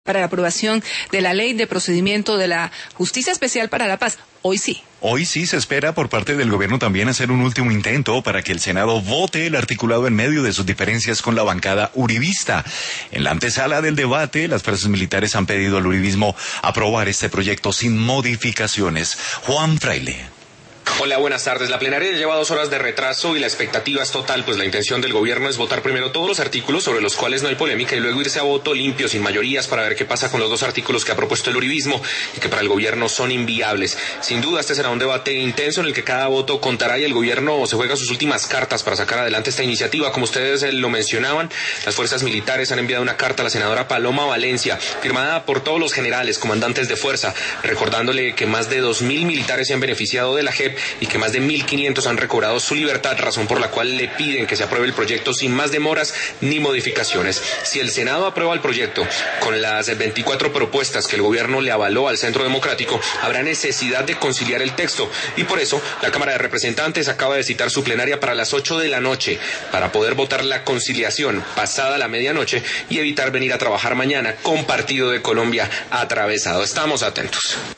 para la aprobación de la Ley de Procedimiento de la Justicia Especial para la Paz. Hoy sí. Hoy sí se espera por parte del gobierno también hacer un último intento para que el Senado vote el articulado en medio de sus diferencias con la bancada uribista. En la antesala del debate, las fuerzas militares han pedido al uribismo aprobar este proyecto sin modificaciones. Juan Fraile. Hola, buenas tardes. La plenaria lleva 2 horas de retraso y la expectativa es total, pues la intención del gobierno es votar primero todos los artículos sobre los cuales no hay polémica y luego irse a voto limpio, sin mayorías, para ver qué pasa con los 2 artículos que ha propuesto el uribismo y que para el gobierno son inviables. Sin duda, este será un debate intenso en el que cada voto contará y el gobierno se juega sus últimas cartas para sacar adelante esta iniciativa. Como ustedes lo mencionaban, las fuerzas militares han enviado una carta a la senadora Paloma Valencia, firmada por todos los generales, comandantes de fuerza, recordándole que más de 2.000 militares se han beneficiado de la JEP y que más de 1.500 han recobrado su libertad, razón por la cual le piden que se apruebe el proyecto sin más demoras ni modificaciones. Si el Senado aprueba el proyecto con las 24 propuestas que el gobierno le avaló al Centro Democrático, habrá necesidad de conciliar el texto y por eso la Cámara de Representantes acaba de citar su plenaria para las 8 de la noche para poder votar la conciliación pasada la medianoche y evitar venir a trabajar mañana con Partido de Colombia atravesado. Estamos atentos.